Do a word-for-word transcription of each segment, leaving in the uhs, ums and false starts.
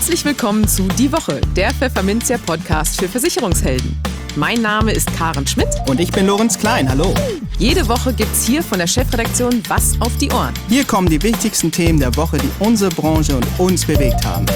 Herzlich willkommen zu Die Woche, der Pfefferminzia Podcast für Versicherungshelden. Mein Name ist Karen Schmidt. Und ich bin Lorenz Klein, hallo. Jede Woche gibt's hier von der Chefredaktion was auf die Ohren. Hier kommen die wichtigsten Themen der Woche, die unsere Branche und uns bewegt haben.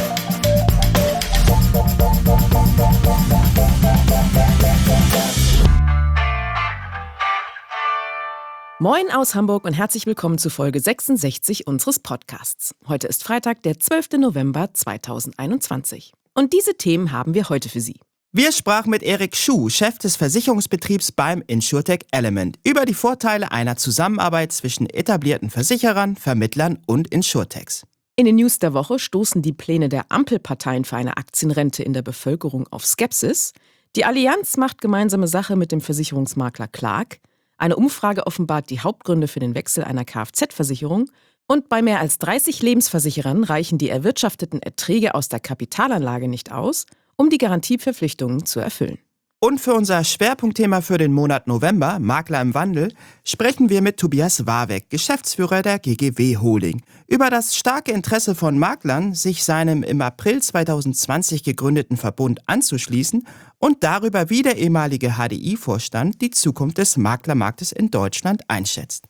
Moin aus Hamburg und herzlich willkommen zu Folge sechsundsechzig unseres Podcasts. Heute ist Freitag, der zwölfter November zweitausendeinundzwanzig. Und diese Themen haben wir heute für Sie. Wir sprachen mit Erik Schuh, Chef des Versicherungsbetriebs beim Insurtech Element, über die Vorteile einer Zusammenarbeit zwischen etablierten Versicherern, Vermittlern und Insurtechs. In den News der Woche stoßen die Pläne der Ampelparteien für eine Aktienrente in der Bevölkerung auf Skepsis. Die Allianz macht gemeinsame Sache mit dem Versicherungsmakler Clark. Eine Umfrage offenbart die Hauptgründe für den Wechsel einer Kfz-Versicherung. Und bei mehr als dreißig Lebensversicherern reichen die erwirtschafteten Erträge aus der Kapitalanlage nicht aus, um die Garantieverpflichtungen zu erfüllen. Und für unser Schwerpunktthema für den Monat November, Makler im Wandel, sprechen wir mit Tobias Warweck, Geschäftsführer der G G W Holding, über das starke Interesse von Maklern, sich seinem im April zweitausendzwanzig gegründeten Verbund anzuschließen und darüber, wie der ehemalige H D I-Vorstand die Zukunft des Maklermarktes in Deutschland einschätzt.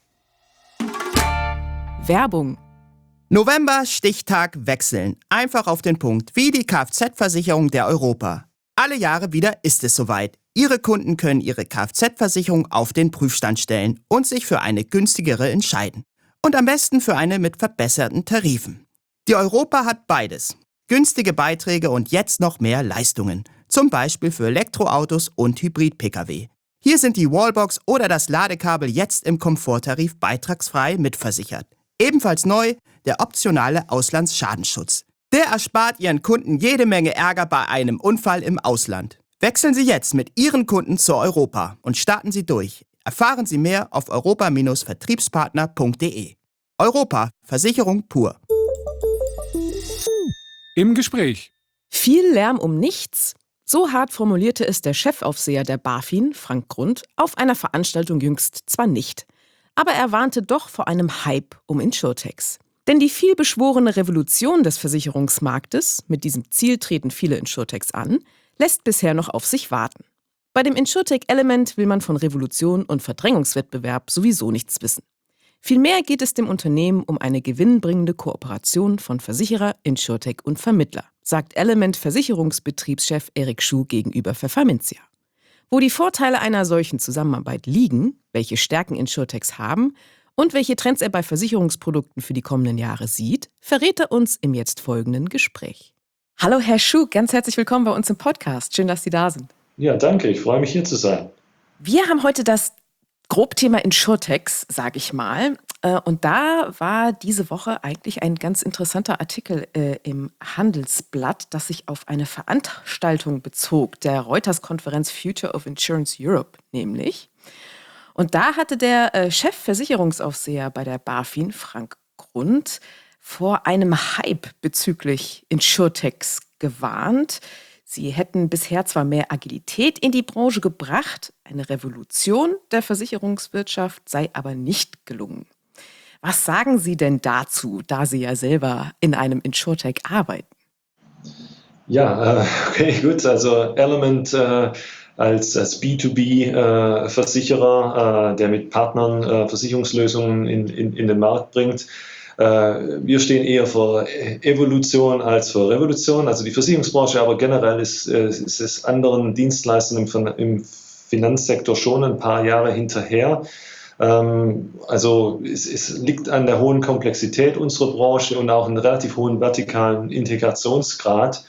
Werbung. November, Stichtag, wechseln. Einfach auf den Punkt, wie die Kfz-Versicherung der Europa. Alle Jahre wieder ist es soweit. Ihre Kunden können ihre Kfz-Versicherung auf den Prüfstand stellen und sich für eine günstigere entscheiden. Und am besten für eine mit verbesserten Tarifen. Die Europa hat beides. Günstige Beiträge und jetzt noch mehr Leistungen. Zum Beispiel für Elektroautos und Hybrid-P K W. Hier sind die Wallbox oder das Ladekabel jetzt im Komforttarif beitragsfrei mitversichert. Ebenfalls neu der optionale Auslandsschadenschutz. Der erspart Ihren Kunden jede Menge Ärger bei einem Unfall im Ausland. Wechseln Sie jetzt mit Ihren Kunden zur Europa und starten Sie durch. Erfahren Sie mehr auf europa Bindestrich vertriebspartner punkt de. Europa, Versicherung pur. Im Gespräch. Viel Lärm um nichts? So hart formulierte es der Chefaufseher der BaFin, Frank Grund, auf einer Veranstaltung jüngst zwar nicht. Aber er warnte doch vor einem Hype um Insurtechs. Denn die vielbeschworene Revolution des Versicherungsmarktes, mit diesem Ziel treten viele Insurtechs an, lässt bisher noch auf sich warten. Bei dem Insurtech Element will man von Revolution und Verdrängungswettbewerb sowieso nichts wissen. Vielmehr geht es dem Unternehmen um eine gewinnbringende Kooperation von Versicherer, Insurtech und Vermittler, sagt Element-Versicherungsbetriebschef Erik Schuh gegenüber Pfefferminzia. Wo die Vorteile einer solchen Zusammenarbeit liegen, welche Stärken Insurtechs haben und welche Trends er bei Versicherungsprodukten für die kommenden Jahre sieht, verrät er uns im jetzt folgenden Gespräch. Hallo Herr Schuh, ganz herzlich willkommen bei uns im Podcast. Schön, dass Sie da sind. Ja, danke. Ich freue mich, hier zu sein. Wir haben heute das Grobthema Insurtechs, sage ich mal. Und da war diese Woche eigentlich ein ganz interessanter Artikel äh, im Handelsblatt, das sich auf eine Veranstaltung bezog, der Reuters-Konferenz Future of Insurance Europe nämlich. Und da hatte der äh, Chefversicherungsaufseher bei der BaFin, Frank Grund, vor einem Hype bezüglich Insurtechs gewarnt. Sie hätten bisher zwar mehr Agilität in die Branche gebracht, eine Revolution der Versicherungswirtschaft sei aber nicht gelungen. Was sagen Sie denn dazu, da Sie ja selber in einem Insurtech arbeiten? Ja, äh, okay, gut. Also Element äh, als, als B zwei B-Versicherer, äh, der mit Partnern äh, Versicherungslösungen in, in, in den Markt bringt. Äh, wir stehen eher für Evolution als für Revolution. Also die Versicherungsbranche, aber generell ist, äh, ist es anderen Dienstleistern im, im Finanzsektor schon ein paar Jahre hinterher. Ähm, also es, es liegt an der hohen Komplexität unserer Branche und auch einem relativ hohen vertikalen Integrationsgrad.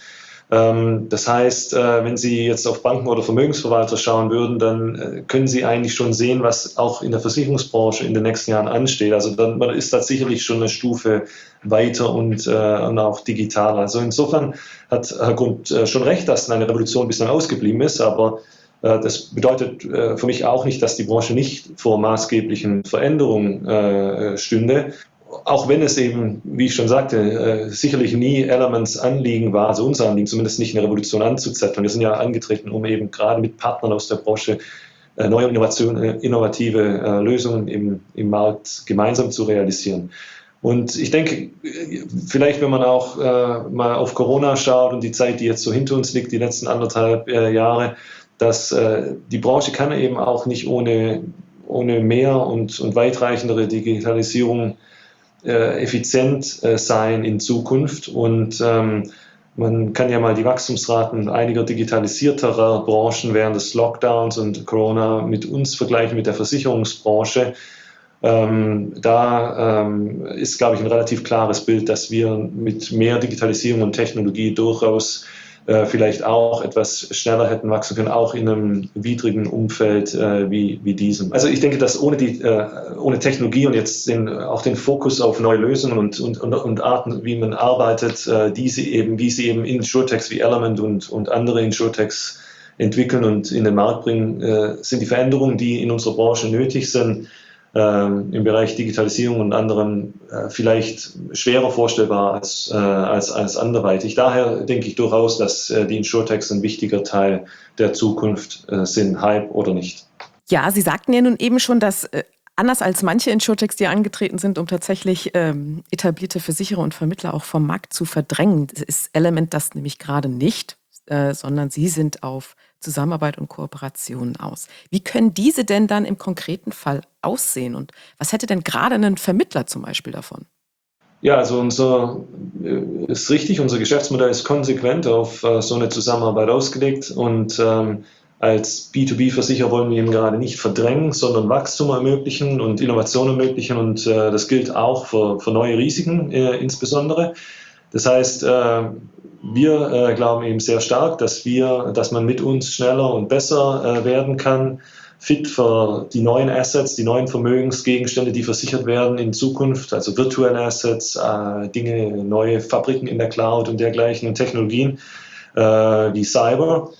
Das heißt, wenn Sie jetzt auf Banken oder Vermögensverwalter schauen würden, dann können Sie eigentlich schon sehen, was auch in der Versicherungsbranche in den nächsten Jahren ansteht. Also dann, man ist da sicherlich schon eine Stufe weiter und, und auch digitaler. Also insofern hat Herr Grund schon recht, dass eine Revolution bislang ausgeblieben ist, aber das bedeutet für mich auch nicht, dass die Branche nicht vor maßgeblichen Veränderungen stünde. Auch wenn es eben, wie ich schon sagte, äh, sicherlich nie Elements Anliegen war, also unser Anliegen, zumindest nicht eine Revolution anzuzetteln. Wir sind ja angetreten, um eben gerade mit Partnern aus der Branche äh, neue Innovation, äh, innovative äh, Lösungen im, im Markt gemeinsam zu realisieren. Und ich denke, vielleicht, wenn man auch äh, mal auf Corona schaut und die Zeit, die jetzt so hinter uns liegt, die letzten anderthalb äh, Jahre, dass äh, die Branche kann eben auch nicht ohne, ohne mehr und, und weitreichendere Digitalisierung äh, effizient äh, sein in Zukunft. Und ähm, man kann ja mal die Wachstumsraten einiger digitalisierterer Branchen während des Lockdowns und Corona mit uns vergleichen, mit der Versicherungsbranche. Ähm, da ähm, ist, glaube ich, ein relativ klares Bild, dass wir mit mehr Digitalisierung und Technologie durchaus äh, vielleicht auch etwas schneller hätten wachsen können, auch in einem widrigen Umfeld äh, wie, wie diesem. Also ich denke, dass ohne, die, äh, ohne Technologie und jetzt den, auch den Fokus auf neue Lösungen und, und, und, und Arten, wie man arbeitet, äh, diese eben, wie sie eben Insurtechs wie Element und, und andere Insurtechs entwickeln und in den Markt bringen, äh, sind die Veränderungen, die in unserer Branche nötig sind, Ähm, im Bereich Digitalisierung und anderen äh, vielleicht schwerer vorstellbar als, äh, als, als anderweitig. Daher denke ich durchaus, dass äh, die Insurtechs ein wichtiger Teil der Zukunft äh, sind, Hype oder nicht. Ja, Sie sagten ja nun eben schon, dass äh, anders als manche Insurtechs, die angetreten sind, um tatsächlich ähm, etablierte Versicherer und Vermittler auch vom Markt zu verdrängen, ist Element das nämlich gerade nicht, äh, sondern sie sind auf Zusammenarbeit und Kooperation aus. Wie können diese denn dann im konkreten Fall aussehen? Und was hätte denn gerade ein Vermittler zum Beispiel davon? Ja, also unser äh, ist richtig, unser Geschäftsmodell ist konsequent auf äh, so eine Zusammenarbeit ausgelegt und ähm, als B zwei B-Versicherer wollen wir eben gerade nicht verdrängen, sondern Wachstum ermöglichen und Innovation ermöglichen und äh, das gilt auch für, für neue Risiken äh, insbesondere. Das heißt, äh, wir äh, glauben eben sehr stark, dass wir, dass man mit uns schneller und besser äh, werden kann, fit für die neuen Assets, die neuen Vermögensgegenstände, die versichert werden in Zukunft, also virtuelle Assets, äh, Dinge, neue Fabriken in der Cloud und dergleichen und Technologien äh, wie Cyber.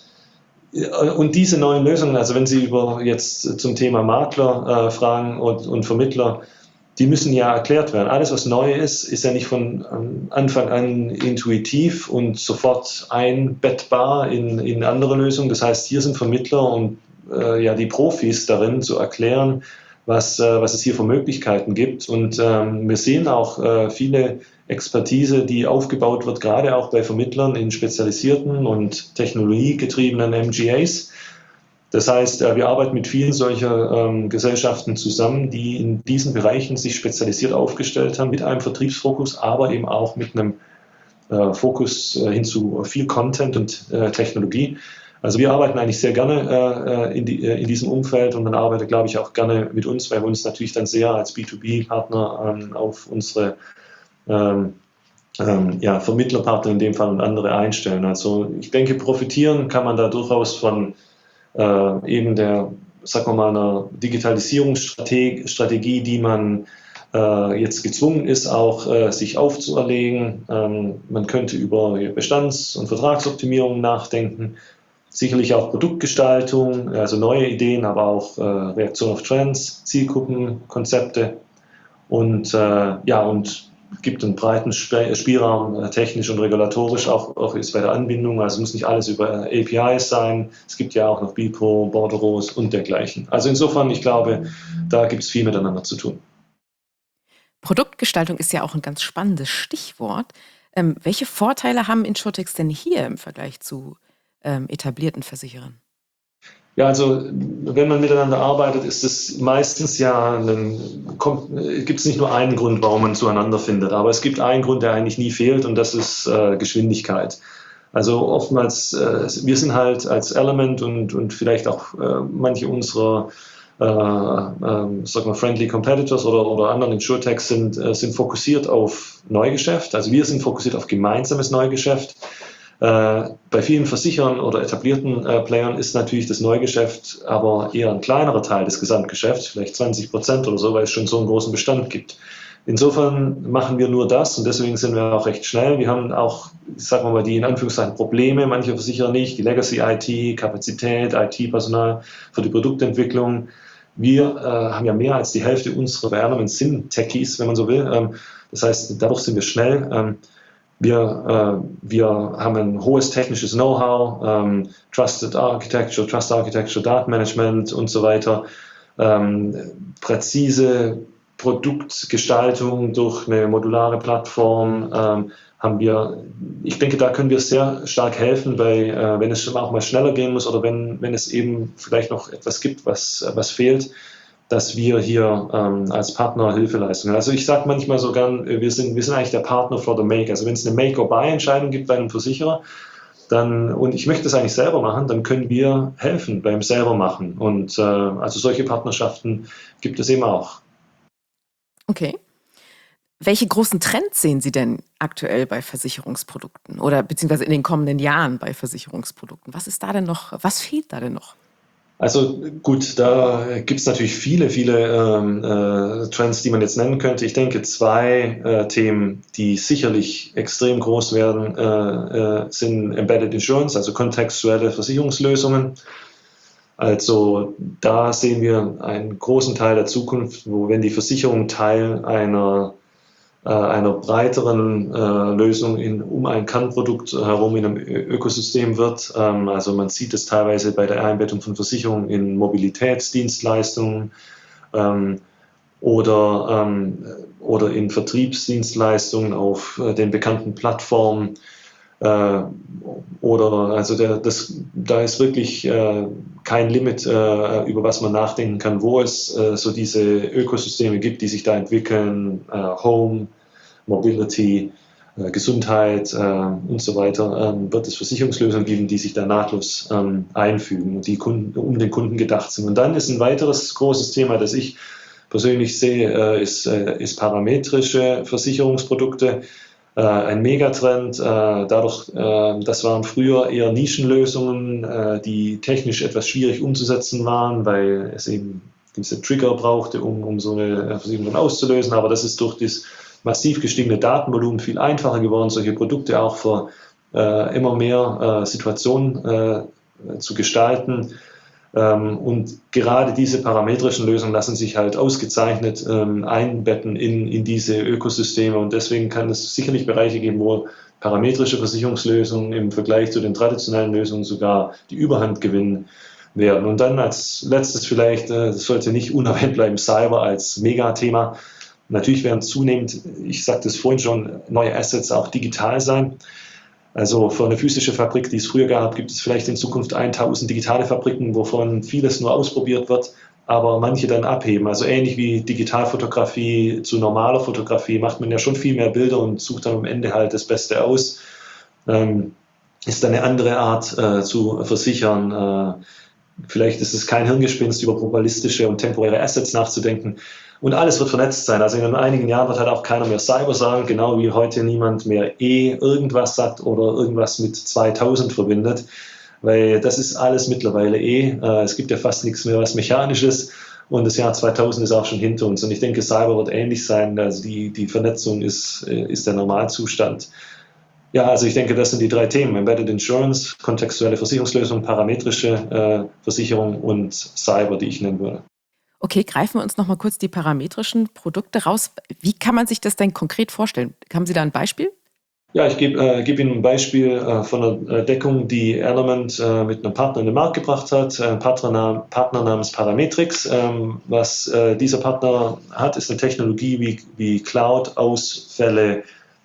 Und diese neuen Lösungen, also wenn Sie über jetzt zum Thema Makler äh, fragen und, und Vermittler, die müssen ja erklärt werden. Alles, was neu ist, ist ja nicht von Anfang an intuitiv und sofort einbettbar in, in andere Lösungen. Das heißt, hier sind Vermittler und äh, ja, die Profis darin zu erklären, was, äh, was es hier für Möglichkeiten gibt. Und ähm, wir sehen auch äh, viele Expertise, die aufgebaut wird, gerade auch bei Vermittlern in spezialisierten und technologiegetriebenen M G As. Das heißt, wir arbeiten mit vielen solcher ähm, Gesellschaften zusammen, die in diesen Bereichen sich spezialisiert aufgestellt haben, mit einem Vertriebsfokus, aber eben auch mit einem äh, Fokus äh, hin zu viel Content und äh, Technologie. Also wir arbeiten eigentlich sehr gerne äh, in, die, äh, in diesem Umfeld und man arbeitet, glaube ich, auch gerne mit uns, weil wir uns natürlich dann sehr als B zwei B-Partner ähm, auf unsere ähm, ähm, ja, Vermittlerpartner in dem Fall und andere einstellen. Also ich denke, profitieren kann man da durchaus von Äh, eben der, sagen wir mal, einer Digitalisierungsstrategie, die man äh, jetzt gezwungen ist, auch äh, sich aufzuerlegen. Ähm, man könnte über Bestands- und Vertragsoptimierung nachdenken, sicherlich auch Produktgestaltung, also neue Ideen, aber auch äh, Reaktion auf Trends, Zielgruppen, Konzepte und äh, ja, und gibt einen breiten Spielraum, technisch und regulatorisch, auch, auch ist bei der Anbindung. Also muss nicht alles über A P Is sein. Es gibt ja auch noch BIPO, Bordereaux und dergleichen. Also insofern, ich glaube, da gibt es viel miteinander zu tun. Produktgestaltung ist ja auch ein ganz spannendes Stichwort. Ähm, welche Vorteile haben Insurtechs denn hier im Vergleich zu ähm, etablierten Versicherern? Ja, also wenn man miteinander arbeitet, ist es meistens ja, gibt es nicht nur einen Grund, warum man zueinander findet, aber es gibt einen Grund, der eigentlich nie fehlt und das ist äh, Geschwindigkeit. Also oftmals, äh, wir sind halt als Element und, und vielleicht auch äh, manche unserer äh, äh, sag mal Friendly Competitors oder, oder anderen Insurtechs sind, äh, sind fokussiert auf Neugeschäft. Also wir sind fokussiert auf gemeinsames Neugeschäft. Äh, bei vielen Versicherern oder etablierten äh, Playern ist natürlich das Neugeschäft aber eher ein kleinerer Teil des Gesamtgeschäfts, vielleicht zwanzig Prozent oder so, weil es schon so einen großen Bestand gibt. Insofern machen wir nur das und deswegen sind wir auch recht schnell. Wir haben auch, sagen wir mal, die in Anführungszeichen Probleme, manche Versicherer nicht, die Legacy-I T, Kapazität, I T-Personal für die Produktentwicklung. Wir äh, haben ja mehr als die Hälfte unserer Bewerbungen sind Techies, wenn man so will. Ähm, das heißt, dadurch sind wir schnell. Ähm, Wir, äh, wir haben ein hohes technisches Know-how, ähm, Trusted Architecture, Trust Architecture, Datenmanagement und so weiter, ähm, präzise Produktgestaltung durch eine modulare Plattform ähm, haben wir, ich denke, da können wir sehr stark helfen, bei, äh, wenn es auch mal schneller gehen muss oder wenn, wenn es eben vielleicht noch etwas gibt, was, was fehlt, dass wir hier ähm, als Partner Hilfe leisten. Also ich sage manchmal so gern, wir sind, wir sind eigentlich der Partner for the Make. Also wenn es eine Make-or-Buy-Entscheidung gibt bei einem Versicherer, dann, und ich möchte das eigentlich selber machen, dann können wir helfen beim selber machen. Und äh, also solche Partnerschaften gibt es eben auch. Okay. Welche großen Trends sehen Sie denn aktuell bei Versicherungsprodukten oder beziehungsweise in den kommenden Jahren bei Versicherungsprodukten? Was ist da denn noch, was fehlt da denn noch? Also gut, da gibt es natürlich viele, viele ähm, äh, Trends, die man jetzt nennen könnte. Ich denke, zwei äh, Themen, die sicherlich extrem groß werden, äh, äh, sind Embedded Insurance, also kontextuelle Versicherungslösungen. Also da sehen wir einen großen Teil der Zukunft, wo wenn die Versicherung Teil einer einer breiteren äh, Lösung in, um ein Kernprodukt herum in einem Ökosystem wird. Ähm, also man sieht es teilweise bei der Einbettung von Versicherungen in Mobilitätsdienstleistungen ähm, oder, ähm, oder in Vertriebsdienstleistungen auf äh, den bekannten Plattformen. Äh, oder also der, das, da ist wirklich äh, kein Limit, äh, über was man nachdenken kann, wo es äh, so diese Ökosysteme gibt, die sich da entwickeln, äh, Home, Mobility, äh, Gesundheit äh, und so weiter, äh, wird es Versicherungslösungen geben, die sich da nahtlos ähm, einfügen und die Kunden, um den Kunden gedacht sind. Und dann ist ein weiteres großes Thema, das ich persönlich sehe, äh, ist, äh, ist parametrische Versicherungsprodukte. Ein Megatrend, dadurch, das waren früher eher Nischenlösungen, die technisch etwas schwierig umzusetzen waren, weil es eben diese Trigger brauchte, um, um so eine Versicherung auszulösen. Aber das ist durch das massiv gestiegene Datenvolumen viel einfacher geworden, solche Produkte auch für äh, immer mehr äh, Situationen äh, zu gestalten. Ähm, und gerade diese parametrischen Lösungen lassen sich halt ausgezeichnet ähm, einbetten in, in diese Ökosysteme. Und deswegen kann es sicherlich Bereiche geben, wo parametrische Versicherungslösungen im Vergleich zu den traditionellen Lösungen sogar die Überhand gewinnen werden. Und dann als letztes vielleicht, äh, das sollte nicht unerwähnt bleiben, Cyber als Megathema. Natürlich werden zunehmend, ich sagte es vorhin schon, neue Assets auch digital sein. Also für eine physische Fabrik, die es früher gab, gibt es vielleicht in Zukunft tausend digitale Fabriken, wovon vieles nur ausprobiert wird, aber manche dann abheben. Also ähnlich wie Digitalfotografie zu normaler Fotografie macht man ja schon viel mehr Bilder und sucht dann am Ende halt das Beste aus. Ähm, ist dann eine andere Art äh, zu versichern. Äh, vielleicht ist es kein Hirngespinst, über probabilistische und temporäre Assets nachzudenken. Und alles wird vernetzt sein. Also in einigen Jahren wird halt auch keiner mehr Cyber sagen, genau wie heute niemand mehr E irgendwas sagt oder irgendwas mit zweitausend verbindet, weil das ist alles mittlerweile E. Es gibt ja fast nichts mehr, was Mechanisches und das Jahr zweitausend ist auch schon hinter uns. Und ich denke, Cyber wird ähnlich sein. Also die, die Vernetzung ist, ist der Normalzustand. Ja, also ich denke, das sind die drei Themen. Embedded Insurance, kontextuelle Versicherungslösung, parametrische äh, Versicherung und Cyber, die ich nennen würde. Okay, greifen wir uns noch mal kurz die parametrischen Produkte raus. Wie kann man sich das denn konkret vorstellen? Haben Sie da ein Beispiel? Ja, ich gebe äh, geb Ihnen ein Beispiel äh, von einer Deckung, die Element äh, mit einem Partner in den Markt gebracht hat, ein Partner, Partner namens Parametrix. Ähm, was äh, dieser Partner hat, ist eine Technologie, wie, wie Cloud-Ausfälle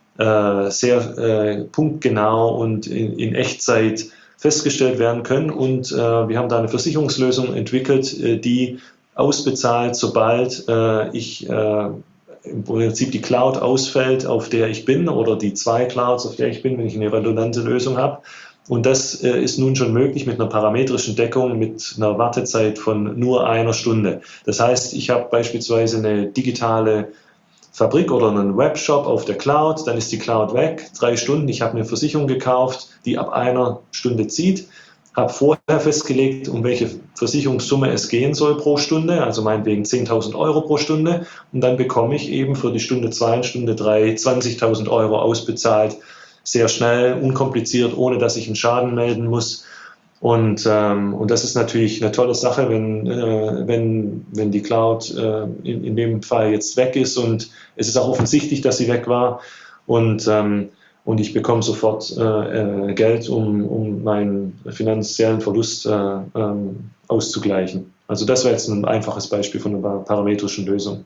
äh, sehr äh, punktgenau und in, in Echtzeit festgestellt werden können. Und äh, wir haben da eine Versicherungslösung entwickelt, äh, die ausbezahlt, sobald äh, ich äh, im Prinzip die Cloud ausfällt, auf der ich bin, oder die zwei Clouds, auf der ich bin, wenn ich eine redundante Lösung habe. Und das äh, ist nun schon möglich mit einer parametrischen Deckung mit einer Wartezeit von nur einer Stunde. Das heißt, ich habe beispielsweise eine digitale Fabrik oder einen Webshop auf der Cloud, dann ist die Cloud weg, drei Stunden, ich habe eine Versicherung gekauft, die ab einer Stunde zieht, habe vorher festgelegt, um welche Versicherungssumme es gehen soll pro Stunde, also meinetwegen zehntausend Euro pro Stunde, und dann bekomme ich eben für die Stunde zwei und Stunde drei zwanzigtausend Euro ausbezahlt, sehr schnell, unkompliziert, ohne dass ich einen Schaden melden muss. Und, ähm, und das ist natürlich eine tolle Sache, wenn, äh, wenn, wenn die Cloud äh, in, in dem Fall jetzt weg ist, und es ist auch offensichtlich, dass sie weg war, und ähm, Und ich bekomme sofort äh, Geld, um, um meinen finanziellen Verlust äh, ähm, auszugleichen. Also das wäre jetzt ein einfaches Beispiel von einer parametrischen Lösung.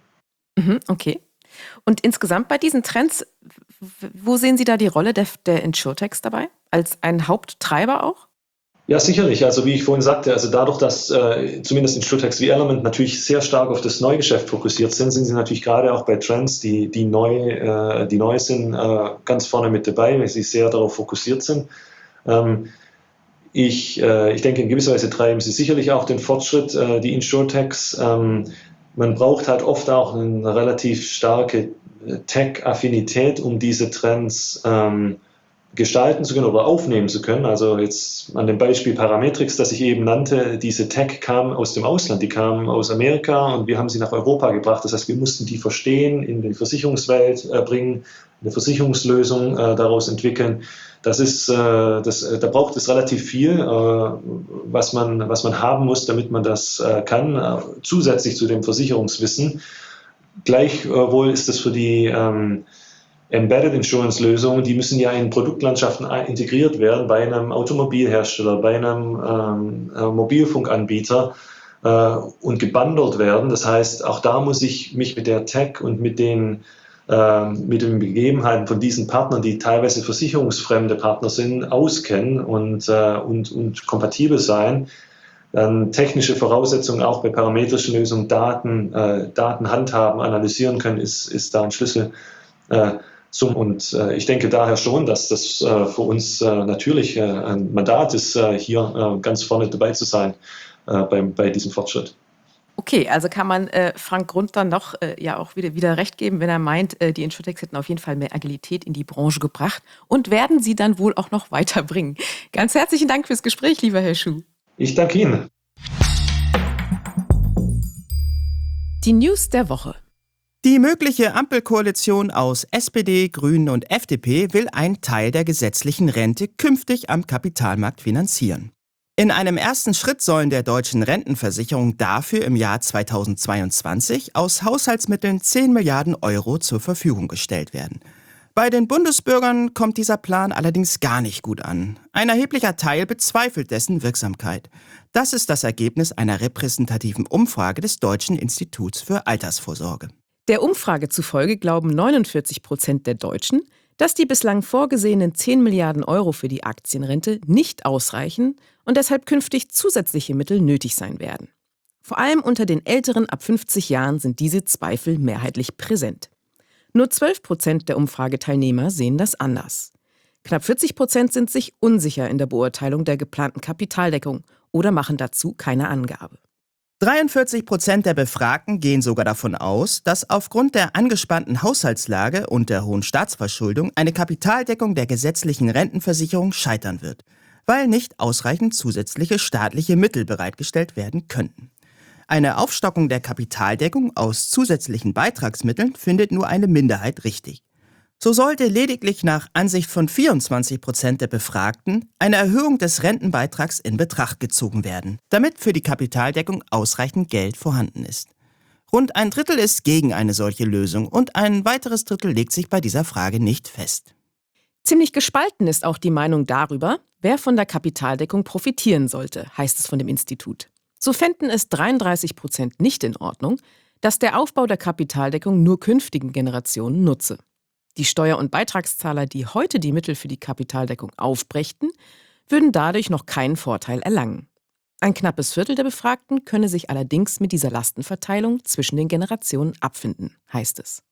Mhm, okay. Und insgesamt bei diesen Trends, w- wo sehen Sie da die Rolle der, der Insurtechs dabei? Als ein Haupttreiber auch? Ja, sicherlich. Also wie ich vorhin sagte, also dadurch, dass äh, zumindest Insurtechs wie Element natürlich sehr stark auf das Neugeschäft fokussiert sind, sind sie natürlich gerade auch bei Trends, die, die, neu, äh, die neu sind, äh, ganz vorne mit dabei, weil sie sehr darauf fokussiert sind. Ähm, ich, äh, ich denke, in gewisser Weise treiben sie sicherlich auch den Fortschritt, äh, die Insurtechs. Ähm, man braucht halt oft auch eine relativ starke äh, Tech-Affinität, um diese Trends ähm, gestalten zu können oder aufnehmen zu können. Also jetzt an dem Beispiel Parametrix, das ich eben nannte, diese Tech kam aus dem Ausland, die kam aus Amerika und wir haben sie nach Europa gebracht. Das heißt, wir mussten die verstehen, in die Versicherungswelt äh, bringen, eine Versicherungslösung äh, daraus entwickeln. Das ist, äh, das, äh, da braucht es relativ viel, äh, was man, was man haben muss, damit man das äh, kann, äh, zusätzlich zu dem Versicherungswissen. Gleichwohl ist das für die ähm, Embedded Insurance Lösungen, die müssen ja in Produktlandschaften integriert werden, bei einem Automobilhersteller, bei einem ähm, äh, Mobilfunkanbieter äh, und gebundelt werden. Das heißt, auch da muss ich mich mit der Tech und mit den, äh, mit den Begebenheiten von diesen Partnern, die teilweise versicherungsfremde Partner sind, auskennen und, äh, und, und kompatibel sein. Dann technische Voraussetzungen auch bei parametrischen Lösungen, Daten, äh, Daten handhaben, analysieren können, ist, ist da ein Schlüssel. Äh, zum, und äh, ich denke daher schon, dass das äh, für uns äh, natürlich äh, ein Mandat ist, äh, hier äh, ganz vorne dabei zu sein äh, bei, bei diesem Fortschritt. Okay, also kann man äh, Frank Grund dann noch äh, ja auch wieder, wieder recht geben, wenn er meint, äh, die Insurtechs hätten auf jeden Fall mehr Agilität in die Branche gebracht und werden sie dann wohl auch noch weiterbringen. Ganz herzlichen Dank fürs Gespräch, lieber Herr Schuh. Ich danke Ihnen. Die News der Woche. Die mögliche Ampelkoalition aus S P D, Grünen und F D P will einen Teil der gesetzlichen Rente künftig am Kapitalmarkt finanzieren. In einem ersten Schritt sollen der deutschen Rentenversicherung dafür im Jahr zweitausendzweiundzwanzig aus Haushaltsmitteln zehn Milliarden Euro zur Verfügung gestellt werden. Bei den Bundesbürgern kommt dieser Plan allerdings gar nicht gut an. Ein erheblicher Teil bezweifelt dessen Wirksamkeit. Das ist das Ergebnis einer repräsentativen Umfrage des Deutschen Instituts für Altersvorsorge. Der Umfrage zufolge glauben neunundvierzig Prozent der Deutschen, dass die bislang vorgesehenen zehn Milliarden Euro für die Aktienrente nicht ausreichen und deshalb künftig zusätzliche Mittel nötig sein werden. Vor allem unter den Älteren ab fünfzig Jahren sind diese Zweifel mehrheitlich präsent. Nur zwölf Prozent der Umfrageteilnehmer sehen das anders. Knapp vierzig Prozent sind sich unsicher in der Beurteilung der geplanten Kapitaldeckung oder machen dazu keine Angabe. dreiundvierzig Prozent der Befragten gehen sogar davon aus, dass aufgrund der angespannten Haushaltslage und der hohen Staatsverschuldung eine Kapitaldeckung der gesetzlichen Rentenversicherung scheitern wird, weil nicht ausreichend zusätzliche staatliche Mittel bereitgestellt werden könnten. Eine Aufstockung der Kapitaldeckung aus zusätzlichen Beitragsmitteln findet nur eine Minderheit richtig. So sollte lediglich nach Ansicht von vierundzwanzig Prozent der Befragten eine Erhöhung des Rentenbeitrags in Betracht gezogen werden, damit für die Kapitaldeckung ausreichend Geld vorhanden ist. Rund ein Drittel ist gegen eine solche Lösung und ein weiteres Drittel legt sich bei dieser Frage nicht fest. Ziemlich gespalten ist auch die Meinung darüber, wer von der Kapitaldeckung profitieren sollte, heißt es von dem Institut. So fänden es dreiunddreißig Prozent nicht in Ordnung, dass der Aufbau der Kapitaldeckung nur künftigen Generationen nutze. Die Steuer- und Beitragszahler, die heute die Mittel für die Kapitaldeckung aufbrächten, würden dadurch noch keinen Vorteil erlangen. Ein knappes Viertel der Befragten könne sich allerdings mit dieser Lastenverteilung zwischen den Generationen abfinden, heißt es.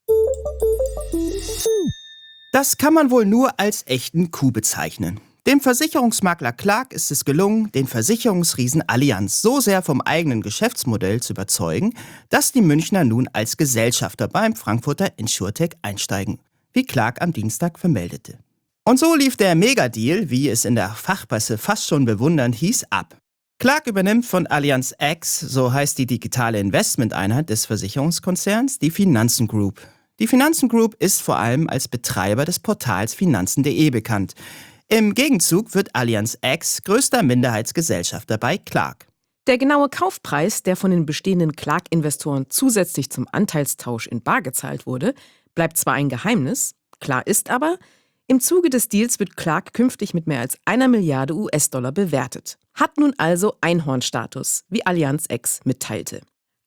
Das kann man wohl nur als echten Coup bezeichnen. Dem Versicherungsmakler Clark ist es gelungen, den Versicherungsriesen Allianz so sehr vom eigenen Geschäftsmodell zu überzeugen, dass die Münchner nun als Gesellschafter beim Frankfurter Insurtech einsteigen, wie Clark am Dienstag vermeldete. Und so lief der Megadeal, wie es in der Fachpresse fast schon bewundernd hieß, ab. Clark übernimmt von Allianz X, so heißt die digitale Investmenteinheit des Versicherungskonzerns, die Finanzen Group. Die Finanzen Group ist vor allem als Betreiber des Portals Finanzen punkt de bekannt. Im Gegenzug wird Allianz X größter Minderheitsgesellschafter bei Clark. Der genaue Kaufpreis, der von den bestehenden Clark-Investoren zusätzlich zum Anteilstausch in bar gezahlt wurde, bleibt zwar ein Geheimnis, klar ist aber, im Zuge des Deals wird Clark künftig mit mehr als einer Milliarde U S-Dollar bewertet. Hat nun also Einhornstatus, wie Allianz X mitteilte.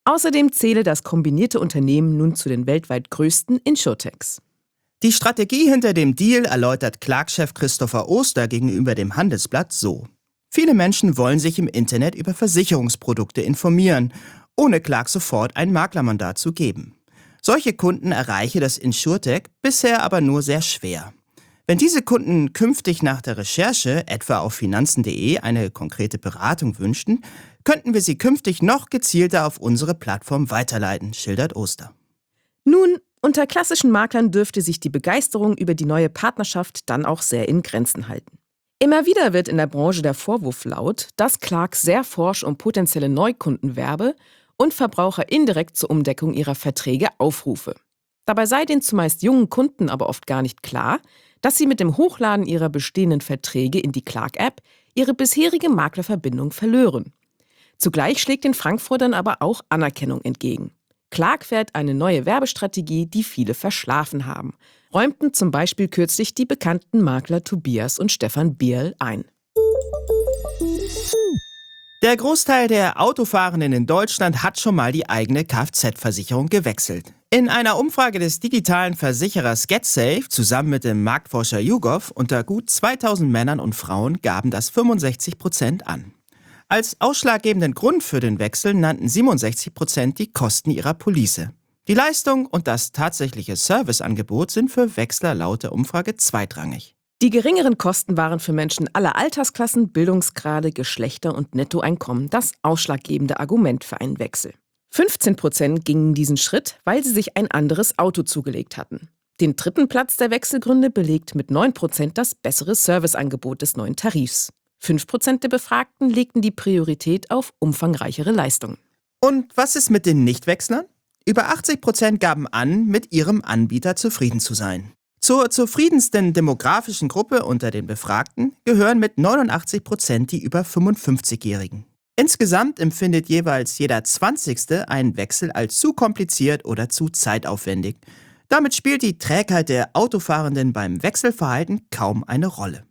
Außerdem zähle das kombinierte Unternehmen nun zu den weltweit größten Insurtechs. Die Strategie hinter dem Deal erläutert Clark-Chef Christopher Oster gegenüber dem Handelsblatt so. Viele Menschen wollen sich im Internet über Versicherungsprodukte informieren, ohne Clark sofort ein Maklermandat zu geben. Solche Kunden erreiche das Insurtech bisher aber nur sehr schwer. Wenn diese Kunden künftig nach der Recherche, etwa auf finanzen punkt de, eine konkrete Beratung wünschten, könnten wir sie künftig noch gezielter auf unsere Plattform weiterleiten, schildert Oster. Nun, unter klassischen Maklern dürfte sich die Begeisterung über die neue Partnerschaft dann auch sehr in Grenzen halten. Immer wieder wird in der Branche der Vorwurf laut, dass Clark sehr forsch um potenzielle Neukunden werbe und Verbraucher indirekt zur Umdeckung ihrer Verträge aufrufe. Dabei sei den zumeist jungen Kunden aber oft gar nicht klar, dass sie mit dem Hochladen ihrer bestehenden Verträge in die Clark-App ihre bisherige Maklerverbindung verlören. Zugleich schlägt den Frankfurtern aber auch Anerkennung entgegen. Clark fährt eine neue Werbestrategie, die viele verschlafen haben, räumten zum Beispiel kürzlich die bekannten Makler Tobias und Stefan Bierl ein. Der Großteil der Autofahrenden in Deutschland hat schon mal die eigene Kfz-Versicherung gewechselt. In einer Umfrage des digitalen Versicherers GetSafe zusammen mit dem Marktforscher YouGov unter gut zweitausend Männern und Frauen gaben das fünfundsechzig Prozent an. Als ausschlaggebenden Grund für den Wechsel nannten siebenundsechzig Prozent die Kosten ihrer Police. Die Leistung und das tatsächliche Serviceangebot sind für Wechsler laut der Umfrage zweitrangig. Die geringeren Kosten waren für Menschen aller Altersklassen, Bildungsgrade, Geschlechter und Nettoeinkommen das ausschlaggebende Argument für einen Wechsel. fünfzehn Prozent gingen diesen Schritt, weil sie sich ein anderes Auto zugelegt hatten. Den dritten Platz der Wechselgründe belegt mit neun Prozent das bessere Serviceangebot des neuen Tarifs. fünf Prozent der Befragten legten die Priorität auf umfangreichere Leistungen. Und was ist mit den Nichtwechslern? Über achtzig Prozent gaben an, mit ihrem Anbieter zufrieden zu sein. Zur zufriedensten demografischen Gruppe unter den Befragten gehören mit neunundachtzig Prozent die über fünfundfünfzigjährigen. Insgesamt empfindet jeweils jeder Zwanzigste einen Wechsel als zu kompliziert oder zu zeitaufwendig. Damit spielt die Trägheit der Autofahrenden beim Wechselverhalten kaum eine Rolle.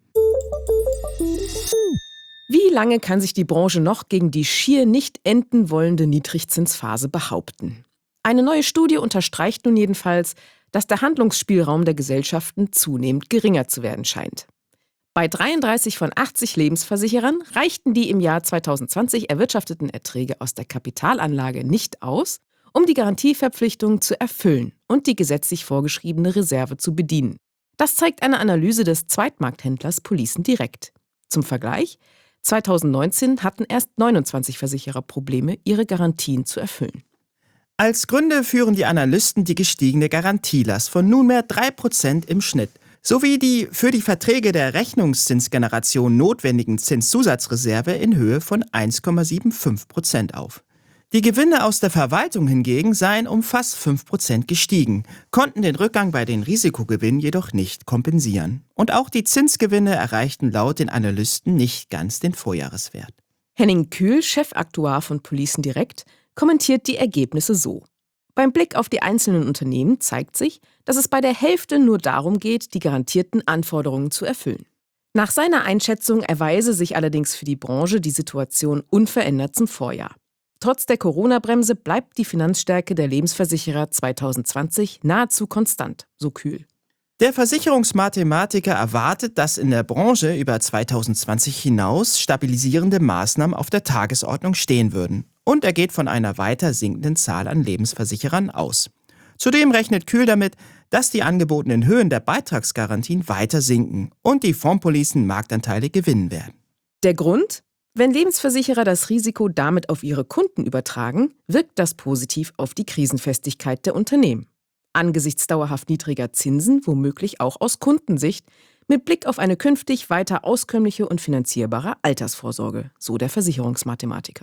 Wie lange kann sich die Branche noch gegen die schier nicht enden wollende Niedrigzinsphase behaupten? Eine neue Studie unterstreicht nun jedenfalls, dass der Handlungsspielraum der Gesellschaften zunehmend geringer zu werden scheint. Bei dreiunddreißig von achtzig Lebensversicherern reichten die im Jahr zweitausendzwanzig erwirtschafteten Erträge aus der Kapitalanlage nicht aus, um die Garantieverpflichtungen zu erfüllen und die gesetzlich vorgeschriebene Reserve zu bedienen. Das zeigt eine Analyse des Zweitmarkthändlers Policen Direkt. Zum Vergleich: zweitausendneunzehn hatten erst neunundzwanzig Versicherer Probleme, ihre Garantien zu erfüllen. Als Gründe führen die Analysten die gestiegene Garantielast von nunmehr drei Prozent im Schnitt sowie die für die Verträge der Rechnungszinsgeneration notwendigen Zinszusatzreserve in Höhe von eins Komma fünfundsiebzig Prozent auf. Die Gewinne aus der Verwaltung hingegen seien um fast fünf Prozent gestiegen, konnten den Rückgang bei den Risikogewinnen jedoch nicht kompensieren. Und auch die Zinsgewinne erreichten laut den Analysten nicht ganz den Vorjahreswert. Henning Kühl, Chefaktuar von Policen Direkt, kommentiert die Ergebnisse so. Beim Blick auf die einzelnen Unternehmen zeigt sich, dass es bei der Hälfte nur darum geht, die garantierten Anforderungen zu erfüllen. Nach seiner Einschätzung erweise sich allerdings für die Branche die Situation unverändert zum Vorjahr. Trotz der Corona-Bremse bleibt die Finanzstärke der Lebensversicherer zweitausendzwanzig nahezu konstant, so Kühl. Der Versicherungsmathematiker erwartet, dass in der Branche über zweitausendzwanzig hinaus stabilisierende Maßnahmen auf der Tagesordnung stehen würden. Und er geht von einer weiter sinkenden Zahl an Lebensversicherern aus. Zudem rechnet Kühl damit, dass die angebotenen Höhen der Beitragsgarantien weiter sinken und die Fondpolicen Marktanteile gewinnen werden. Der Grund? Wenn Lebensversicherer das Risiko damit auf ihre Kunden übertragen, wirkt das positiv auf die Krisenfestigkeit der Unternehmen. Angesichts dauerhaft niedriger Zinsen womöglich auch aus Kundensicht, mit Blick auf eine künftig weiter auskömmliche und finanzierbare Altersvorsorge, so der Versicherungsmathematiker.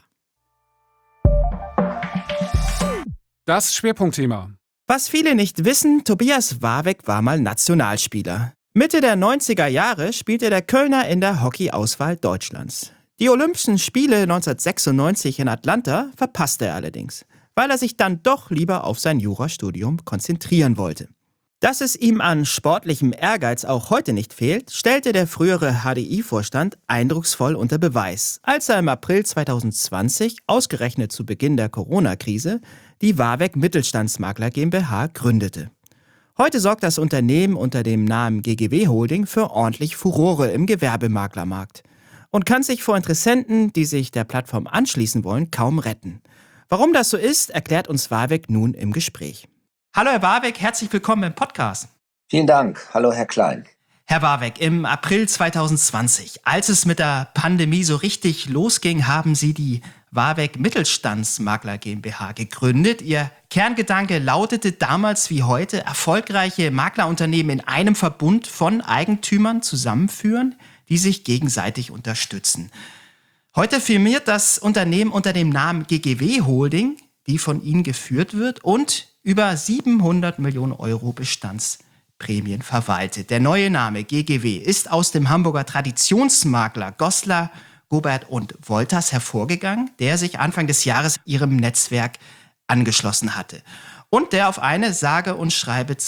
Das Schwerpunktthema. Was viele nicht wissen, Tobias Warweck war mal Nationalspieler. Mitte der neunziger Jahre spielte der Kölner in der Hockeyauswahl Deutschlands. Die Olympischen Spiele neunzehnhundertsechsundneunzig in Atlanta verpasste er allerdings, weil er sich dann doch lieber auf sein Jurastudium konzentrieren wollte. Dass es ihm an sportlichem Ehrgeiz auch heute nicht fehlt, stellte der frühere H D I-Vorstand eindrucksvoll unter Beweis, als er im April zweitausendzwanzig, ausgerechnet zu Beginn der Corona-Krise, die Warweg Mittelstandsmakler GmbH gründete. Heute sorgt das Unternehmen unter dem Namen G G W Holding für ordentlich Furore im Gewerbemaklermarkt und kann sich vor Interessenten, die sich der Plattform anschließen wollen, kaum retten. Warum das so ist, erklärt uns Warweg nun im Gespräch. Hallo Herr Warweg, herzlich willkommen im Podcast. Vielen Dank. Hallo Herr Klein. Herr Warweg, im April zweitausendzwanzig, als es mit der Pandemie so richtig losging, haben Sie die Warweg Mittelstandsmakler GmbH gegründet. Ihr Kerngedanke lautete damals wie heute, erfolgreiche Maklerunternehmen in einem Verbund von Eigentümern zusammenführen, die sich gegenseitig unterstützen. Heute firmiert das Unternehmen unter dem Namen G G W Holding, die von Ihnen geführt wird und über siebenhundert Millionen Euro Bestandsprämien verwaltet. Der neue Name G G W ist aus dem Hamburger Traditionsmakler Goslar, Gobert und Wolters hervorgegangen, der sich Anfang des Jahres ihrem Netzwerk angeschlossen hatte und der auf eine sage und schreibe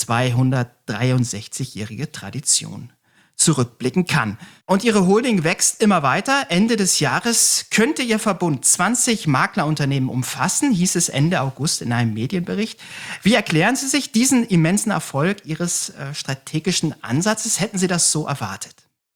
zweihundertdreiundsechzigjährige Tradition zurückblicken kann. Und ihre Holding wächst immer weiter. Ende des Jahres könnte ihr Verbund zwanzig Maklerunternehmen umfassen, hieß es Ende August in einem Medienbericht. Wie erklären Sie sich diesen immensen Erfolg Ihres äh, strategischen Ansatzes? Hätten Sie das so erwartet?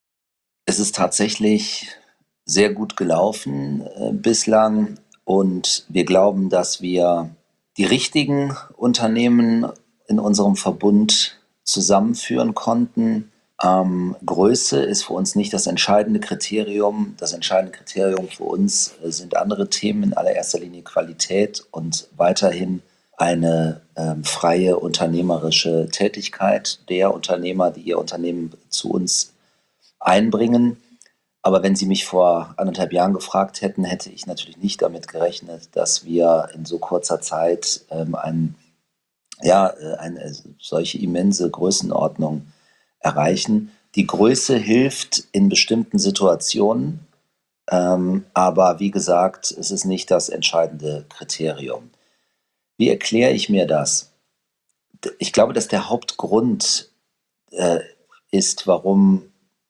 Es ist tatsächlich sehr gut gelaufen äh, bislang und wir glauben, dass wir die richtigen Unternehmen in unserem Verbund zusammenführen konnten. Ähm, Größe ist für uns nicht das entscheidende Kriterium. Das entscheidende Kriterium für uns äh, sind andere Themen, in allererster Linie Qualität und weiterhin eine ähm, freie unternehmerische Tätigkeit der Unternehmer, die ihr Unternehmen zu uns einbringen. Aber wenn Sie mich vor anderthalb Jahren gefragt hätten, hätte ich natürlich nicht damit gerechnet, dass wir in so kurzer Zeit ähm, ein, ja, äh, eine solche immense Größenordnung erreichen. Die Größe hilft in bestimmten Situationen, ähm, aber wie gesagt, es ist nicht das entscheidende Kriterium. Wie erkläre ich mir das? Ich glaube, dass der Hauptgrund äh, ist, warum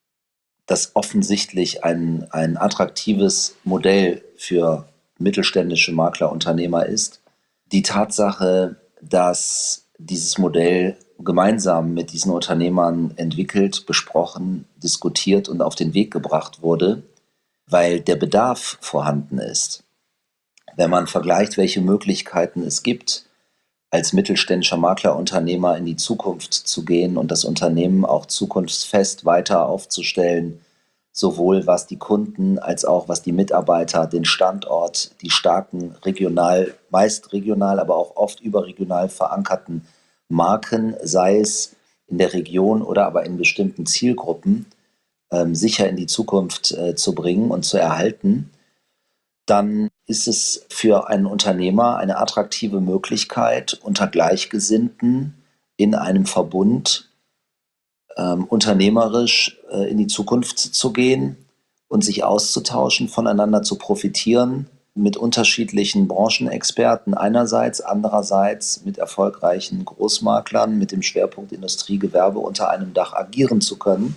das offensichtlich ein, ein attraktives Modell für mittelständische Maklerunternehmer ist, die Tatsache, dass dieses Modell gemeinsam mit diesen Unternehmern entwickelt, besprochen, diskutiert und auf den Weg gebracht wurde, weil der Bedarf vorhanden ist. Wenn man vergleicht, welche Möglichkeiten es gibt, als mittelständischer Maklerunternehmer in die Zukunft zu gehen und das Unternehmen auch zukunftsfest weiter aufzustellen, sowohl was die Kunden als auch was die Mitarbeiter, den Standort, die starken regional, meist regional, aber auch oft überregional verankerten Marken, sei es in der Region oder aber in bestimmten Zielgruppen, ähm, sicher in die Zukunft äh, zu bringen und zu erhalten, dann ist es für einen Unternehmer eine attraktive Möglichkeit, unter Gleichgesinnten in einem Verbund ähm, unternehmerisch äh, in die Zukunft zu gehen und sich auszutauschen, voneinander zu profitieren, mit unterschiedlichen Branchenexperten einerseits, andererseits mit erfolgreichen Großmaklern mit dem Schwerpunkt Industrie, Gewerbe unter einem Dach agieren zu können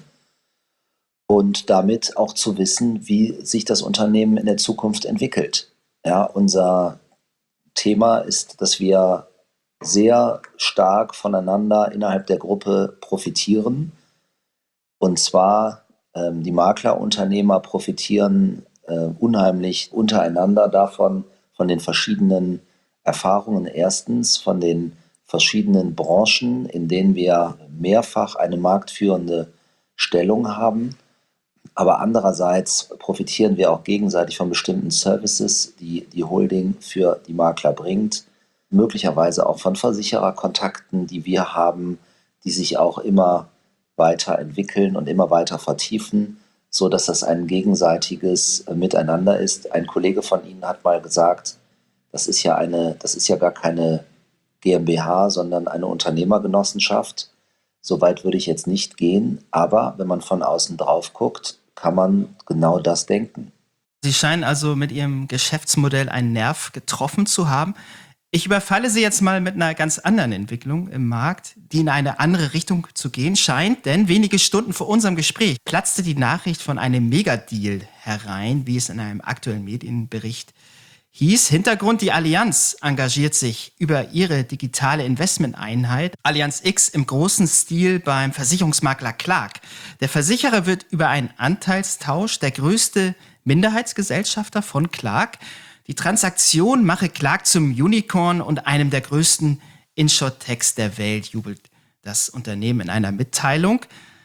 und damit auch zu wissen, wie sich das Unternehmen in der Zukunft entwickelt. Ja, unser Thema ist, dass wir sehr stark voneinander innerhalb der Gruppe profitieren. Und zwar ähm, die Maklerunternehmer profitieren äh, unheimlich untereinander davon, von den verschiedenen Erfahrungen. Erstens von den verschiedenen Branchen, in denen wir mehrfach eine marktführende Stellung haben. Aber andererseits profitieren wir auch gegenseitig von bestimmten Services, die die Holding für die Makler bringt. Möglicherweise auch von Versichererkontakten, die wir haben, die sich auch immer weiterentwickeln und immer weiter vertiefen, so dass das ein gegenseitiges Miteinander ist. Ein Kollege von Ihnen hat mal gesagt, das ist ja eine, das ist ja gar keine GmbH, sondern eine Unternehmergenossenschaft. So weit würde ich jetzt nicht gehen, aber wenn man von außen drauf guckt, kann man genau das denken. Sie scheinen also mit Ihrem Geschäftsmodell einen Nerv getroffen zu haben. Ich überfalle Sie jetzt mal mit einer ganz anderen Entwicklung im Markt, die in eine andere Richtung zu gehen scheint, denn wenige Stunden vor unserem Gespräch platzte die Nachricht von einem Megadeal herein, wie es in einem aktuellen Medienbericht hieß. Hintergrund: die Allianz engagiert sich über ihre digitale Investmenteinheit Allianz X im großen Stil beim Versicherungsmakler Clark. Der Versicherer wird über einen Anteilstausch der größte Minderheitsgesellschafter von Clark. Die Transaktion mache Clark zum Unicorn und einem der größten Insurtechs der Welt, jubelt das Unternehmen in einer Mitteilung.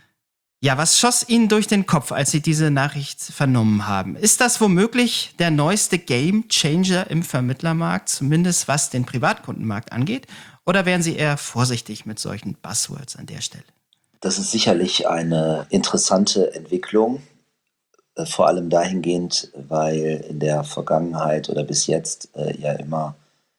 Ja, was schoss Ihnen durch den Kopf, als Sie diese Nachricht vernommen haben? Ist das womöglich der neueste Game Changer im Vermittlermarkt, zumindest was den Privatkundenmarkt angeht? Oder wären Sie eher vorsichtig mit solchen Buzzwords an der Stelle? Das ist sicherlich eine interessante Entwicklung. Vor allem dahingehend, weil in der Vergangenheit oder bis jetzt äh, ja immer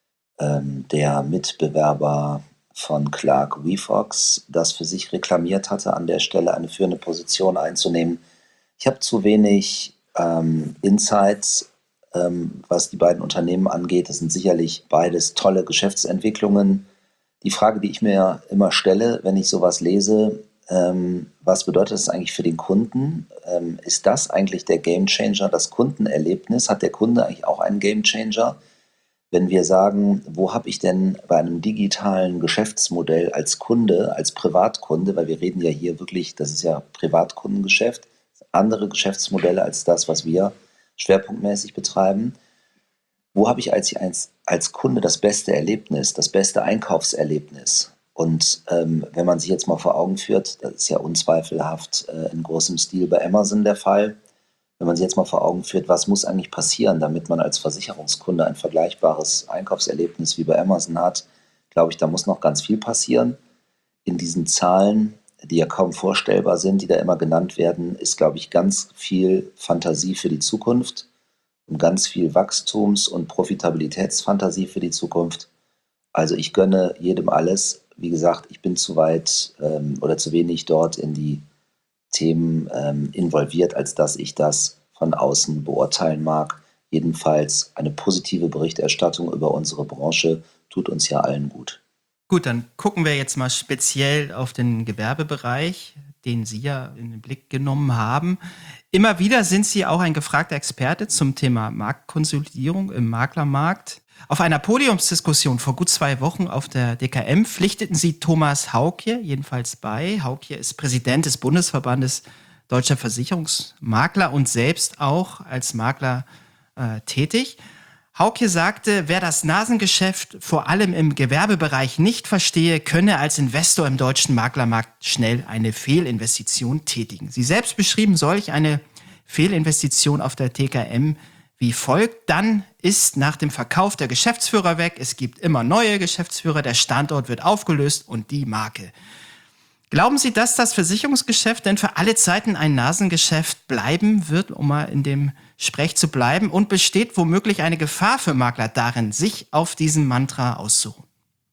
ähm, der Mitbewerber von Clark, WeFox, das für sich reklamiert hatte, an der Stelle eine führende Position einzunehmen. Ich habe zu wenig ähm, Insights, ähm, was die beiden Unternehmen angeht. Das sind sicherlich beides tolle Geschäftsentwicklungen. Die Frage, die ich mir immer stelle, wenn ich sowas lese: Ähm, was bedeutet das eigentlich für den Kunden? Ähm, ist das eigentlich der Gamechanger, das Kundenerlebnis? Hat der Kunde eigentlich auch einen Gamechanger? Wenn wir sagen, wo habe ich denn bei einem digitalen Geschäftsmodell als Kunde, als Privatkunde, weil wir reden ja hier wirklich, das ist ja Privatkundengeschäft, andere Geschäftsmodelle als das, was wir schwerpunktmäßig betreiben. Wo habe ich als, als, als Kunde das beste Erlebnis, das beste Einkaufserlebnis? Und ähm, wenn man sich jetzt mal vor Augen führt, das ist ja unzweifelhaft äh, in großem Stil bei Amazon der Fall, wenn man sich jetzt mal vor Augen führt, was muss eigentlich passieren, damit man als Versicherungskunde ein vergleichbares Einkaufserlebnis wie bei Amazon hat, glaube ich, da muss noch ganz viel passieren. In diesen Zahlen, die ja kaum vorstellbar sind, die da immer genannt werden, ist, glaube ich, ganz viel Fantasie für die Zukunft und ganz viel Wachstums- und Profitabilitätsfantasie für die Zukunft. Also ich gönne jedem alles. Wie gesagt, ich bin zu weit ähm, oder zu wenig dort in die Themen ähm, involviert, als dass ich das von außen beurteilen mag. Jedenfalls eine positive Berichterstattung über unsere Branche tut uns ja allen gut. Gut, dann gucken wir jetzt mal speziell auf den Gewerbebereich, den Sie ja in den Blick genommen haben. Immer wieder sind Sie auch ein gefragter Experte zum Thema Marktkonsolidierung im Maklermarkt. Auf einer Podiumsdiskussion vor gut zwei Wochen auf der D K M pflichteten Sie Thomas Haukje jedenfalls bei. Haukje ist Präsident des Bundesverbandes Deutscher Versicherungsmakler und selbst auch als Makler äh, tätig. Haukje sagte, wer das Nasengeschäft vor allem im Gewerbebereich nicht verstehe, könne als Investor im deutschen Maklermarkt schnell eine Fehlinvestition tätigen. Sie selbst beschrieben solch eine Fehlinvestition auf der T K M wie folgt: Dann ist nach dem Verkauf der Geschäftsführer weg, es gibt immer neue Geschäftsführer, der Standort wird aufgelöst und die Marke. Glauben Sie, dass das Versicherungsgeschäft denn für alle Zeiten ein Nasengeschäft bleiben wird, um mal in dem Sprech zu bleiben? Und besteht womöglich eine Gefahr für Makler darin, sich auf diesem Mantra auszuruhen?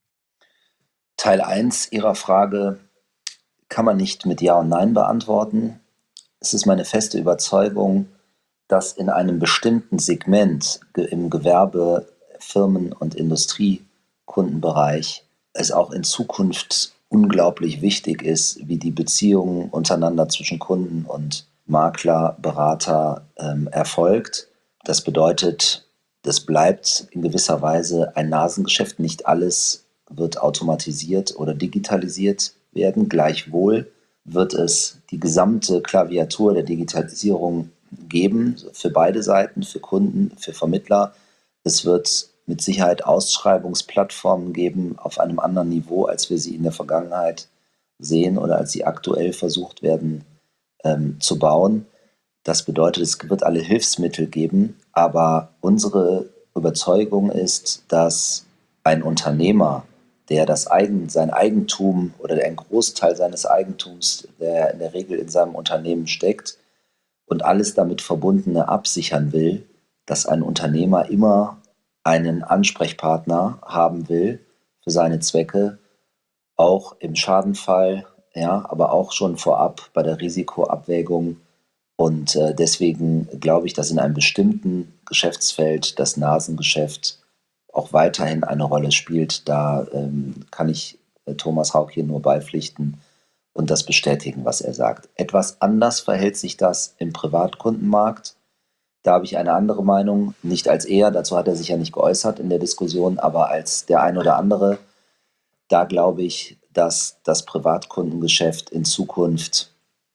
Teil eins Ihrer Frage kann man nicht mit Ja und Nein beantworten. Es ist meine feste Überzeugung, dass in einem bestimmten Segment im Gewerbe-, Firmen- und Industriekundenbereich es auch in Zukunft unglaublich wichtig ist, wie die Beziehungen untereinander zwischen Kunden und Makler, Berater ähm, erfolgt. Das bedeutet, das bleibt in gewisser Weise ein Nasengeschäft. Nicht alles wird automatisiert oder digitalisiert werden. Gleichwohl wird es die gesamte Klaviatur der Digitalisierung geben, für beide Seiten, für Kunden, für Vermittler. Es wird mit Sicherheit Ausschreibungsplattformen geben auf einem anderen Niveau, als wir sie in der Vergangenheit sehen oder als sie aktuell versucht werden ähm, zu bauen. Das bedeutet, es wird alle Hilfsmittel geben, aber unsere Überzeugung ist, dass ein Unternehmer, der das Eigen, sein Eigentum oder der einen Großteil seines Eigentums, der in der Regel in seinem Unternehmen steckt und alles damit Verbundene absichern will, dass ein Unternehmer immer einen Ansprechpartner haben will für seine Zwecke, auch im Schadenfall, ja, aber auch schon vorab bei der Risikoabwägung. Und äh, deswegen glaube ich, dass in einem bestimmten Geschäftsfeld das Nasengeschäft auch weiterhin eine Rolle spielt. Da ähm, kann ich äh, Thomas Hauck hier nur beipflichten und das bestätigen, was er sagt. Etwas anders verhält sich das im Privatkundenmarkt. Da habe ich eine andere Meinung, nicht als er, dazu hat er sich ja nicht geäußert in der Diskussion, aber als der ein oder andere. Da glaube ich, dass das Privatkundengeschäft in Zukunft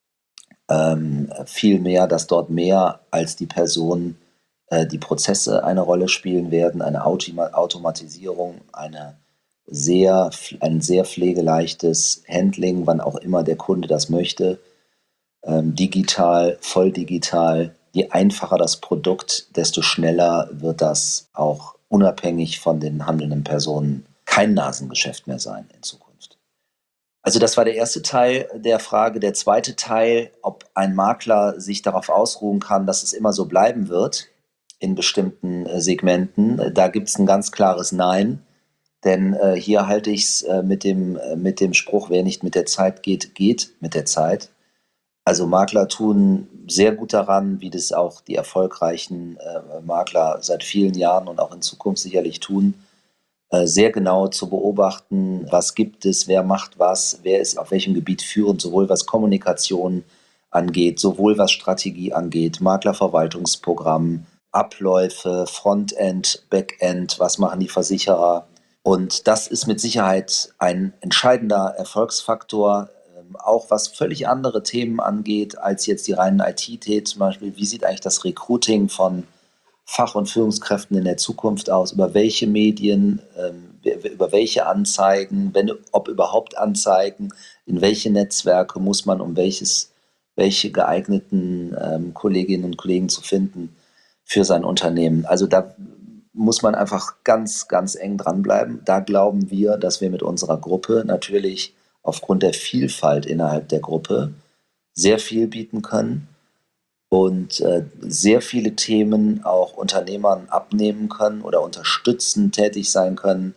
ähm, viel mehr, dass dort mehr als die Person äh, die Prozesse eine Rolle spielen werden, eine Autima- Automatisierung, eine sehr, ein sehr pflegeleichtes Handling, wann auch immer der Kunde das möchte, ähm, digital, voll digital. Je einfacher das Produkt, desto schneller wird das auch unabhängig von den handelnden Personen kein Nasengeschäft mehr sein in Zukunft. Also das war der erste Teil der Frage. Der zweite Teil, ob ein Makler sich darauf ausruhen kann, dass es immer so bleiben wird in bestimmten äh, Segmenten. Da gibt es ein ganz klares Nein. Denn äh, hier halte ich es äh, mit, dem, äh, mit dem Spruch, wer nicht mit der Zeit geht, geht mit der Zeit. Also Makler tun sehr gut daran, wie das auch die erfolgreichen äh, Makler seit vielen Jahren und auch in Zukunft sicherlich tun, äh, sehr genau zu beobachten, was gibt es, wer macht was, wer ist auf welchem Gebiet führend, sowohl was Kommunikation angeht, sowohl was Strategie angeht, Maklerverwaltungsprogramm, Abläufe, Frontend, Backend, was machen die Versicherer. Und das ist mit Sicherheit ein entscheidender Erfolgsfaktor, ähm, auch was völlig andere Themen angeht, als jetzt die reinen I T-Themen zum Beispiel. Wie sieht eigentlich das Recruiting von Fach- und Führungskräften in der Zukunft aus? Über welche Medien, ähm, über welche Anzeigen, wenn, ob überhaupt Anzeigen, in welche Netzwerke muss man, um welches, welche geeigneten ähm, Kolleginnen und Kollegen zu finden für sein Unternehmen. Also da muss man einfach ganz, ganz eng dranbleiben. Da glauben wir, dass wir mit unserer Gruppe natürlich aufgrund der Vielfalt innerhalb der Gruppe sehr viel bieten können und äh, sehr viele Themen auch Unternehmern abnehmen können oder unterstützend tätig sein können,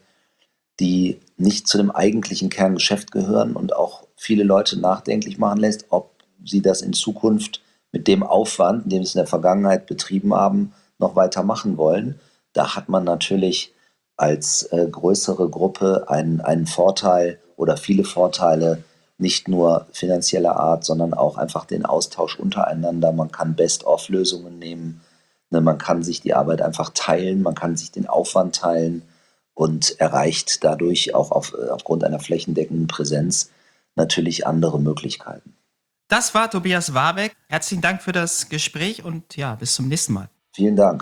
die nicht zu dem eigentlichen Kerngeschäft gehören und auch viele Leute nachdenklich machen lässt, ob sie das in Zukunft mit dem Aufwand, den sie in der Vergangenheit betrieben haben, noch weiter machen wollen. Da hat man natürlich als äh, größere Gruppe einen, einen Vorteil oder viele Vorteile, nicht nur finanzieller Art, sondern auch einfach den Austausch untereinander. Man kann Best-of-Lösungen nehmen, ne, man kann sich die Arbeit einfach teilen, man kann sich den Aufwand teilen und erreicht dadurch auch auf, aufgrund einer flächendeckenden Präsenz natürlich andere Möglichkeiten. Das war Tobias Warbeck. Herzlichen Dank für das Gespräch und ja, bis zum nächsten Mal. Vielen Dank.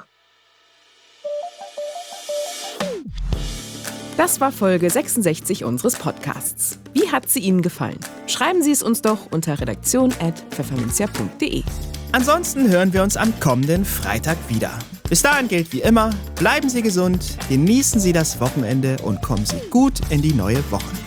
Das war Folge sechsundsechzig unseres Podcasts. Wie hat sie Ihnen gefallen? Schreiben Sie es uns doch unter redaktion at pfefferminzia punkt de. Ansonsten hören wir uns am kommenden Freitag wieder. Bis dahin gilt wie immer, bleiben Sie gesund, genießen Sie das Wochenende und kommen Sie gut in die neue Woche.